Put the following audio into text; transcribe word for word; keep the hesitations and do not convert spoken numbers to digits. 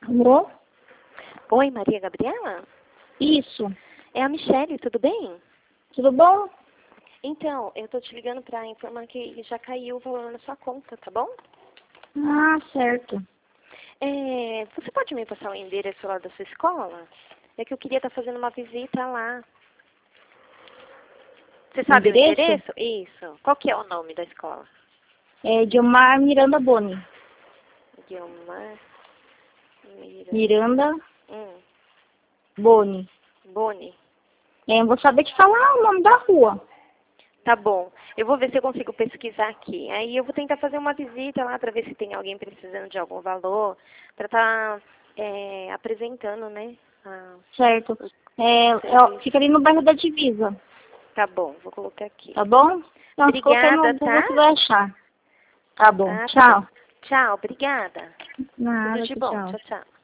Alô? Oi, Maria Gabriela? Isso. É a Michele, tudo bem? Tudo bom? Então, eu tô te ligando pra informar que já caiu o valor na sua conta, tá bom? Ah, certo. É, você pode me passar o endereço lá da sua escola? É que eu queria estar fazendo uma visita lá. Você sabe Endereço? o endereço? Isso. Qual que é o nome da escola? É Diomar Miranda Boni. Guilmar Mira... Miranda Hum, Boni. Boni. É, eu vou saber te falar o nome da rua. Tá bom. Eu vou ver se eu consigo pesquisar aqui. Aí eu vou tentar fazer uma visita lá para ver se tem alguém precisando de algum valor, para estar é, apresentando, né? Ah, Certo. É, é, fica ali no bairro da Divisa. tá bom, vou colocar aqui. Tá bom? Então, se colocar Obrigada, no Google, tá? você vai achar. Tá bom. Ah, tá bom. Tchau. Tchau, obrigada. Tudo Nada, de bom. tchau. Tchau, tchau.